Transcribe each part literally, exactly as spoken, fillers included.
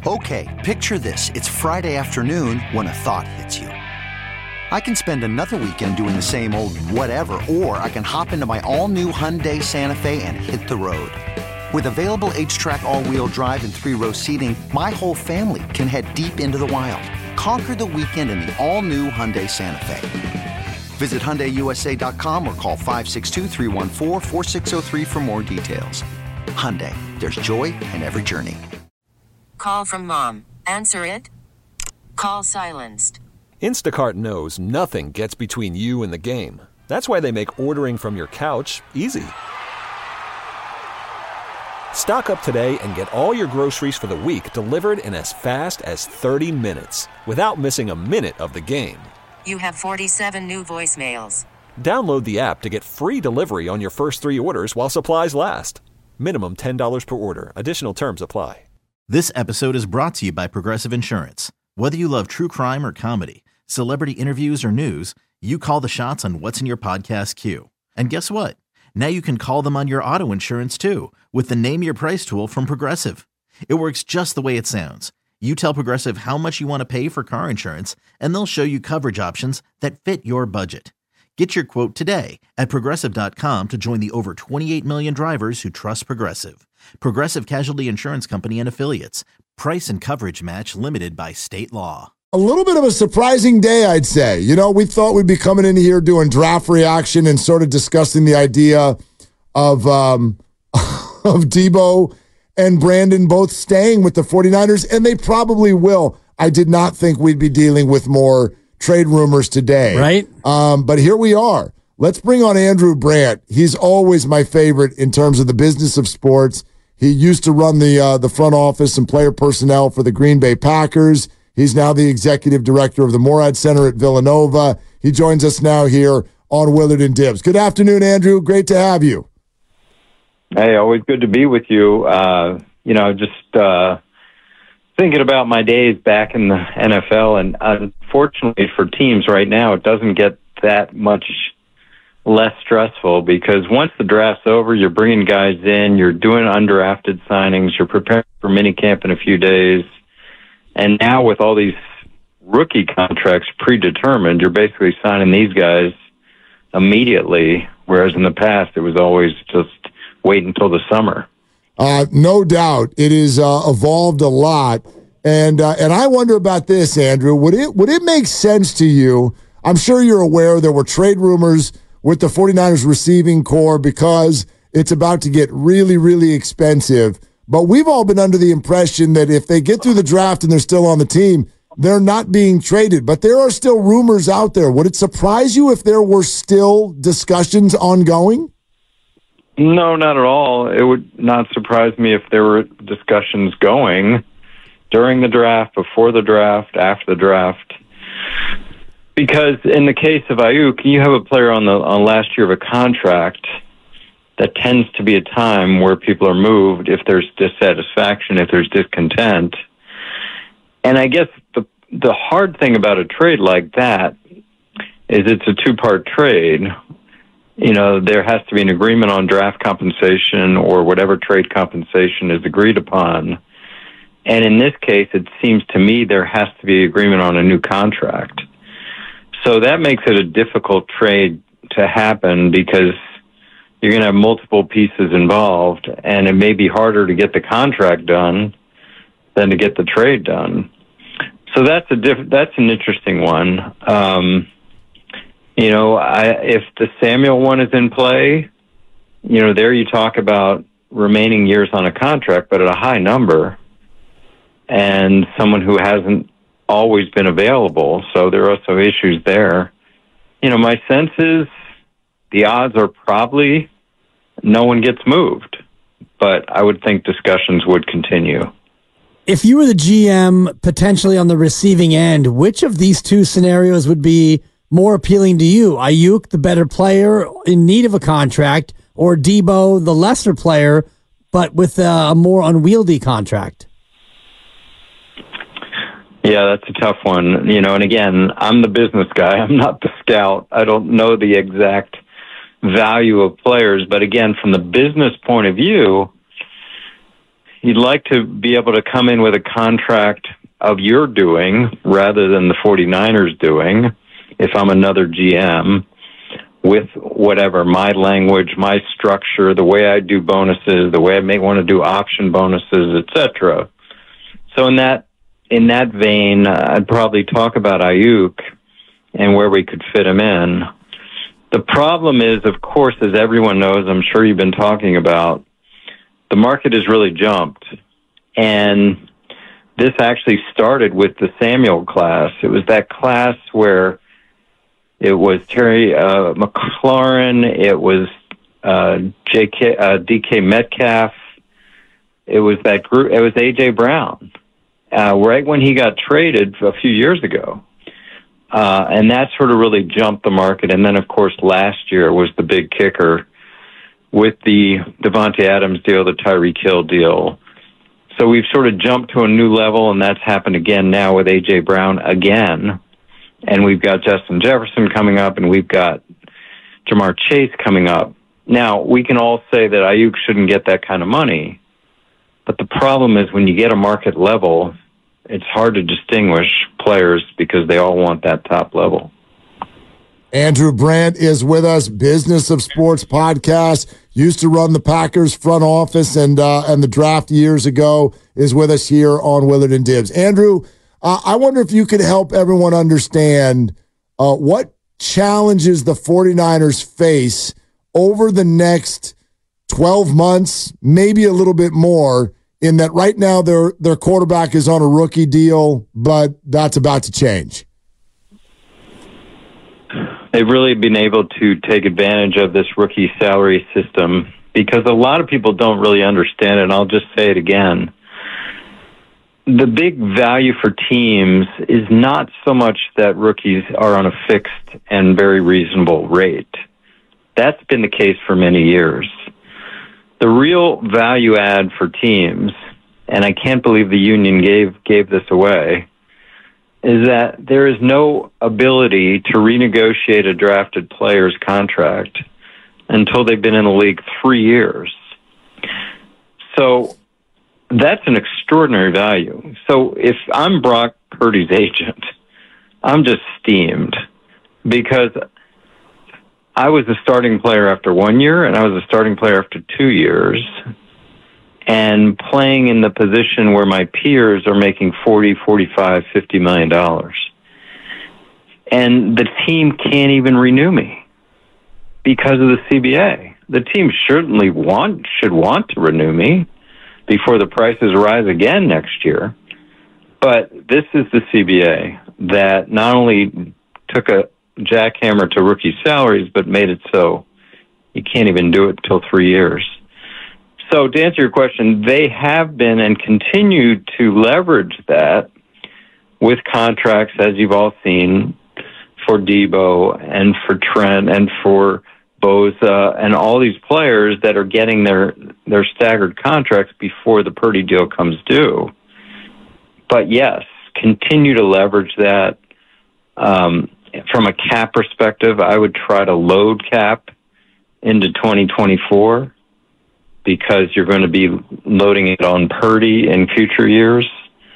Okay, picture this. It's Friday afternoon when a thought hits you. I can spend another weekend doing the same old whatever, or I can hop into my all-new Hyundai Santa Fe and hit the road. With available H-Track all-wheel drive and three-row seating, my whole family can head deep into the wild. Conquer the weekend in the all-new Hyundai Santa Fe. Visit Hyundai U S A dot com or call five six two, three one four, four six zero three for more details. Hyundai, there's joy in every journey. Call from mom. Answer it. Call silenced. Instacart knows nothing gets between you and the game. That's why they make ordering from your couch easy. Stock up today and get all your groceries for the week delivered in as fast as thirty minutes without missing a minute of the game. You have forty-seven new voicemails. Download the app to get free delivery on your first three orders while supplies last. Minimum ten dollars per order. Additional terms apply. This episode is brought to you by Progressive Insurance. Whether you love true crime or comedy, celebrity interviews or news, you call the shots on what's in your podcast queue. And guess what? Now you can call them on your auto insurance too with the Name Your Price tool from Progressive. It works just the way it sounds. You tell Progressive how much you want to pay for car insurance, and they'll show you coverage options that fit your budget. Get your quote today at Progressive dot com to join the over twenty-eight million drivers who trust Progressive. Progressive Casualty Insurance Company and Affiliates. Price and coverage match limited by state law. A little bit of a surprising day, I'd say. You know, we thought we'd be coming in here doing draft reaction and sort of discussing the idea of, um, of Debo and Brandon both staying with the 49ers, and they probably will. I did not think we'd be dealing with more trade rumors today. Right. Um, but here we are. Let's bring on Andrew Brandt. He's always my favorite in terms of the business of sports. He used to run the uh, the front office and player personnel for the Green Bay Packers. He's now the executive director of the Morad Center at Villanova. He joins us now here on Willard and Dibs. Good afternoon, Andrew. Great to have you. Hey, always good to be with you. Uh, you know, just uh, thinking about my days back in the N F L, and unfortunately for teams right now, it doesn't get that much less stressful because once the draft's over, you're bringing guys in, you're doing undrafted signings, you're preparing for minicamp in a few days. And now with all these rookie contracts predetermined, you're basically signing these guys immediately, whereas in the past it was always just wait until the summer. Uh, no doubt. It has uh, evolved a lot. And uh, and I wonder about this, Andrew. Would it would it make sense to you? I'm sure you're aware there were trade rumors with the 49ers receiving core because it's about to get really, really expensive. But we've all been under the impression that if they get through the draft and they're still on the team, they're not being traded. But there are still rumors out there. Would it surprise you if there were still discussions ongoing? No, not at all. It would not surprise me if there were discussions going during the draft, before the draft, after the draft. Because in the case of Ayuk, you have a player on the on last year of a contract. That tends to be a time where people are moved if there's dissatisfaction, if there's discontent. And I guess the the hard thing about a trade like that is it's a two-part trade. You know, there has to be an agreement on draft compensation or whatever trade compensation is agreed upon. And in this case, it seems to me there has to be agreement on a new contract. So that makes it a difficult trade to happen because you're going to have multiple pieces involved, and it may be harder to get the contract done than to get the trade done. So that's a diff- that's an interesting one. Um, you know, I, if the Samuel one is in play, you know, there you talk about remaining years on a contract, but at a high number, and someone who hasn't always been available. So there are also issues there. You know, my sense is the odds are probably no one gets moved, but I would think discussions would continue. If you were the G M potentially on the receiving end, which of these two scenarios would be more appealing to you? Ayuk, the better player in need of a contract, or Debo, the lesser player, but with a more unwieldy contract? Yeah, that's a tough one. You know, and again, I'm the business guy. I'm not the scout. I don't know the exact value of players. But again, from the business point of view, you'd like to be able to come in with a contract of your doing rather than the 49ers doing, if I'm another G M, with whatever, my language, my structure, the way I do bonuses, the way I may want to do option bonuses, et cetera. So in that in that vein, uh, I'd probably talk about Ayuk and where we could fit him in. The problem is, of course, as everyone knows, I'm sure you've been talking about, the market has really jumped. And this actually started with the Samuel class. It was that class where it was Terry uh, McLaurin, it was uh, J K, uh, D K Metcalf, it was that group, it was A J Brown, uh, right when he got traded a few years ago. Uh, and that sort of really jumped the market. And then, of course, last year was the big kicker with the Devontae Adams deal, the Tyreek Hill deal. So we've sort of jumped to a new level, and that's happened again now with A J Brown again. And we've got Justin Jefferson coming up, and we've got Jamar Chase coming up. Now, we can all say that Ayuk shouldn't get that kind of money. But the problem is when you get a market level, it's hard to distinguish players because they all want that top level. Andrew Brandt is with us, Business of Sports podcast. Used to run the Packers front office and uh, and the draft years ago, is with us here on Willard and Dibs. Andrew, uh, I wonder if you could help everyone understand uh, what challenges the 49ers face over the next twelve months, maybe a little bit more, in that right now their their quarterback is on a rookie deal, but that's about to change. They've really been able to take advantage of this rookie salary system because a lot of people don't really understand it, and I'll just say it again. The big value for teams is not so much that rookies are on a fixed and very reasonable rate. That's been the case for many years. The real value add for teams, and I can't believe the union gave gave this away, is that there is no ability to renegotiate a drafted player's contract until they've been in the league three years. So that's an extraordinary value. So if I'm Brock Purdy's agent, I'm just steamed because I was a starting player after one year and I was a starting player after two years. And playing in the position where my peers are making forty, forty-five, fifty million dollars. And the team can't even renew me because of the C B A. The team certainly want, should want to renew me before the prices rise again next year. But this is the C B A that not only took a jackhammer to rookie salaries, but made it so you can't even do it till three years. So to answer your question, they have been and continue to leverage that with contracts, as you've all seen, for Debo and for Trent and for Bosa and all these players that are getting their, their staggered contracts before the Purdy deal comes due. But yes, continue to leverage that. Um, from a cap perspective, I would try to load cap into twenty twenty-four. Because you're going to be loading it on Purdy in future years.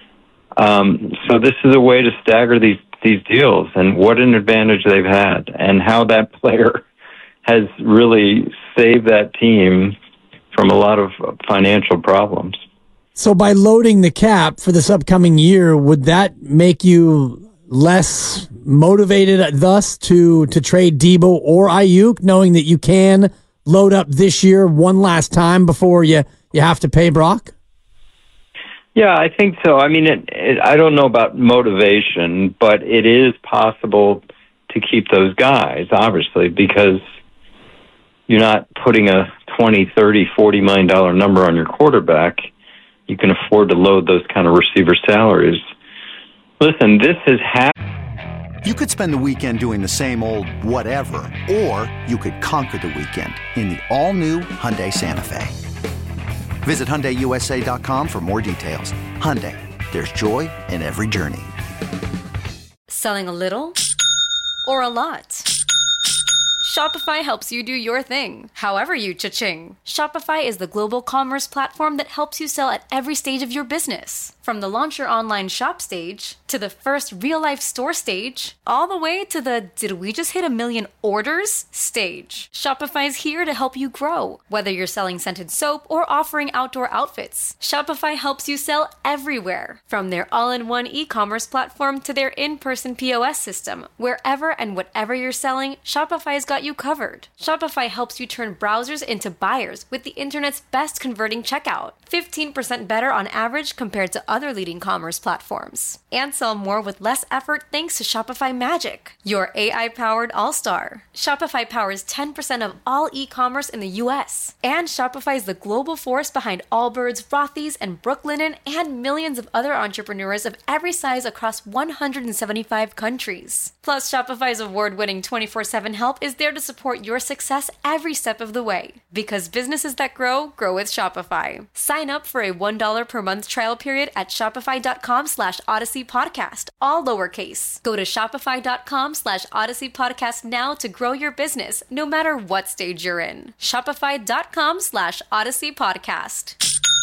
Um, so this is a way to stagger these, these deals, and what an advantage they've had, and how that player has really saved that team from a lot of financial problems. So by loading the cap for this upcoming year, would that make you less motivated thus to, to trade Debo or Ayuk, knowing that you can load up this year one last time before you, you have to pay Brock? Yeah, I think so. I mean, it, it, I don't know about motivation, but it is possible to keep those guys, obviously, because you're not putting a twenty, thirty, forty million dollar number on your quarterback. You can afford to load those kind of receiver salaries. Listen, this has happened. You could spend the weekend doing the same old whatever, or you could conquer the weekend in the all-new Hyundai Santa Fe. Visit Hyundai U S A dot com for more details. Hyundai, there's joy in every journey. Selling a little or a lot? Shopify helps you do your thing, however you cha-ching. Shopify is the global commerce platform that helps you sell at every stage of your business. From the launch your online shop stage, to the first real-life store stage, all the way to the did we just hit a million orders stage. Shopify's here to help you grow. Whether you're selling scented soap or offering outdoor outfits, Shopify helps you sell everywhere. From their all-in-one e-commerce platform to their in-person P O S system, wherever and whatever you're selling, Shopify's got you covered. Shopify helps you turn browsers into buyers with the internet's best converting checkout. fifteen percent better on average compared to other leading commerce platforms. And sell more with less effort thanks to Shopify Magic, your A I-powered all-star. Shopify powers ten percent of all e-commerce in the U S. And Shopify is the global force behind Allbirds, Rothy's, and Brooklinen, and millions of other entrepreneurs of every size across one hundred seventy-five countries. Plus, Shopify's award-winning twenty-four seven help is there to support your success every step of the way. Because businesses that grow, grow with Shopify. Sign up for a one dollar per month trial period at shopify.com slash Odyssey Podcast, all lowercase. Go to shopify.com slash Odyssey Podcast now to grow your business, no matter what stage you're in. Shopify.com slash Odyssey Podcast.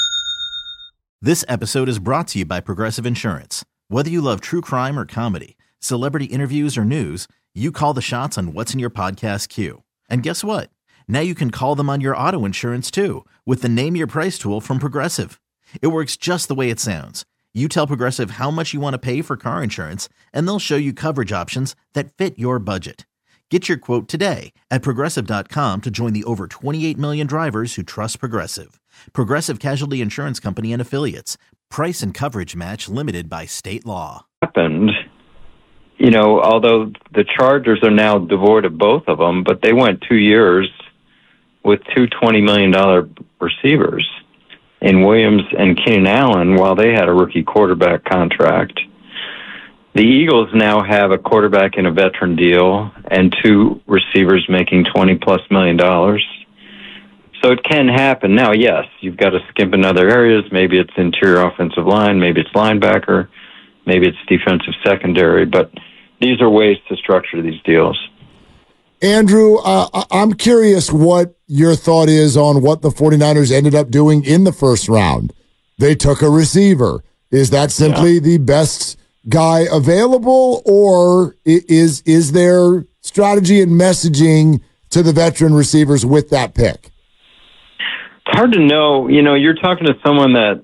This episode is brought to you by Progressive Insurance. Whether you love true crime or comedy, celebrity interviews or news, you call the shots on what's in your podcast queue. And guess what? Now you can call them on your auto insurance too with the Name Your Price tool from Progressive. It works just the way it sounds. You tell Progressive how much you want to pay for car insurance, and they'll show you coverage options that fit your budget. Get your quote today at Progressive dot com to join the over twenty-eight million drivers who trust Progressive. Progressive Casualty Insurance Company and Affiliates. Price and coverage match limited by state law. Happened, you know, although the Chargers are now devoid of both of them, but they went two years with two twenty million dollars receivers in Williams and Keenan Allen while they had a rookie quarterback contract. The Eagles now have a quarterback in a veteran deal and two receivers making twenty plus million dollars. So it can happen. Now, yes, you've got to skimp in other areas. Maybe it's interior offensive line, maybe it's linebacker, maybe it's defensive secondary, but these are ways to structure these deals. Andrew, uh, I'm curious what your thought is on what the 49ers ended up doing in the first round. They took a receiver. Is that simply yeah. the best guy available, or is is there strategy and messaging to the veteran receivers with that pick? It's hard to know. You know, you're talking to someone that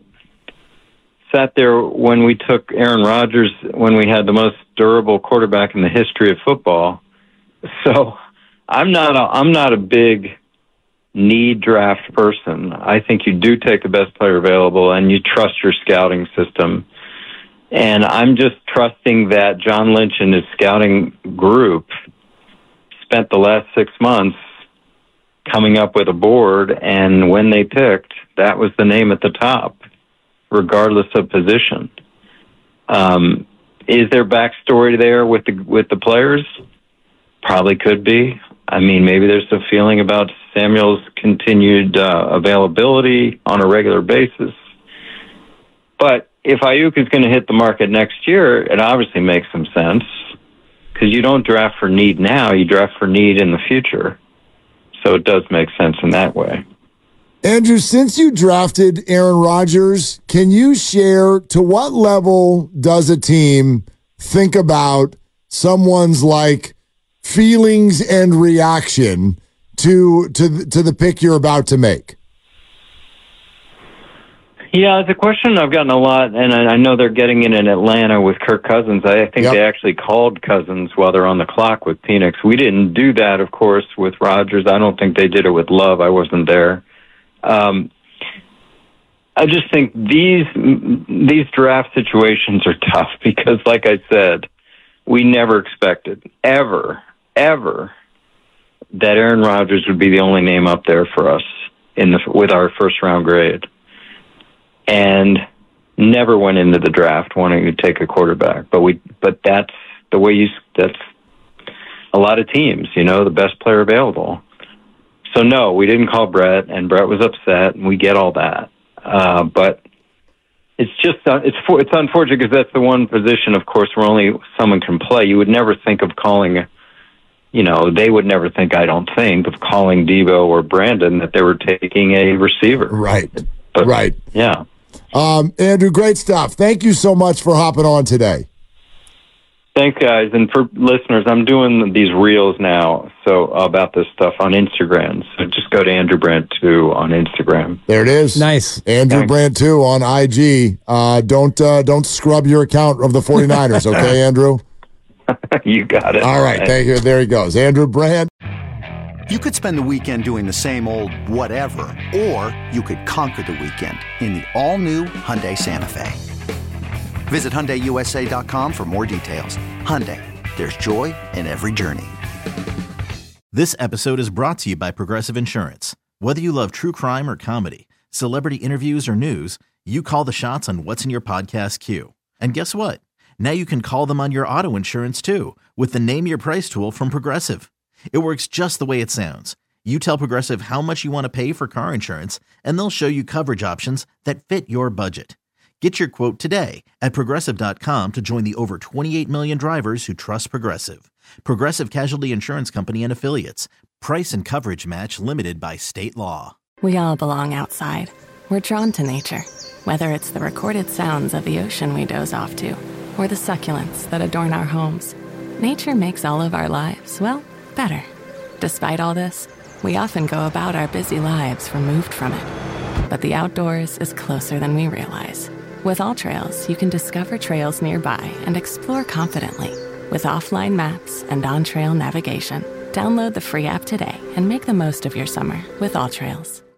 sat there when we took Aaron Rodgers, when we had the most durable quarterback in the history of football. So I'm not a, I'm not a big need draft person. I think you do take the best player available and you trust your scouting system. And I'm just trusting that John Lynch and his scouting group spent the last six months coming up with a board, and when they picked, that was the name at the top, regardless of position. Um, is there backstory there with the with the players? Probably could be. I mean, maybe there's a feeling about Samuel's continued uh, availability on a regular basis. But if Ayuk is going to hit the market next year, it obviously makes some sense because you don't draft for need now, you draft for need in the future. So it does make sense in that way. Andrew, since you drafted Aaron Rodgers, can you share to what level does a team think about someone's like feelings and reaction to to to the pick you're about to make? Yeah, it's a question I've gotten a lot, and I know they're getting it in Atlanta with Kirk Cousins. I think yep. they actually called Cousins while they're on the clock with Phoenix. We didn't do that, of course, with Rodgers. I don't think they did it with Love. I wasn't there. Um, I just think these these draft situations are tough because, like I said, we never expected, ever, ever, that Aaron Rodgers would be the only name up there for us in the with our first-round grade. And never went into the draft wanting to take a quarterback. But we, but that's the way you, that's a lot of teams, you know, the best player available. So no, we didn't call Brett, and Brett was upset, and we get all that. Uh, but it's just, uh, it's it's unfortunate because that's the one position, of course, where only someone can play. You would never think of calling you know, they would never think, I don't think, of calling Deebo or Brandon that they were taking a receiver. Right. But, right. Yeah. Um, Andrew, great stuff. Thank you so much for hopping on today. Thanks, guys. And for listeners, I'm doing these reels now so about this stuff on Instagram. So just go to Andrew Brandt two on Instagram. There it is. Nice. Andrew Brandt two on I G. Uh, don't uh, don't scrub your account of the 49ers, okay, Andrew? You got it. All right. Thanks. Thank you. There he goes. Andrew Brandt. You could spend the weekend doing the same old whatever, or you could conquer the weekend in the all-new Hyundai Santa Fe. Visit Hyundai U S A dot com for more details. Hyundai, there's joy in every journey. This episode is brought to you by Progressive Insurance. Whether you love true crime or comedy, celebrity interviews or news, you call the shots on what's in your podcast queue. And guess what? Now you can call them on your auto insurance too with the Name Your Price tool from Progressive. It works just the way it sounds. You tell Progressive how much you want to pay for car insurance, and they'll show you coverage options that fit your budget. Get your quote today at Progressive dot com to join the over twenty-eight million drivers who trust Progressive. Progressive Casualty Insurance Company and Affiliates. Price and coverage match limited by state law. We all belong outside. We're drawn to nature, whether it's the recorded sounds of the ocean we doze off to, or the succulents that adorn our homes. Nature makes all of our lives, well, better. Despite all this, we often go about our busy lives removed from it. But the outdoors is closer than we realize. With AllTrails, you can discover trails nearby and explore confidently. With offline maps and on-trail navigation, download the free app today and make the most of your summer with AllTrails.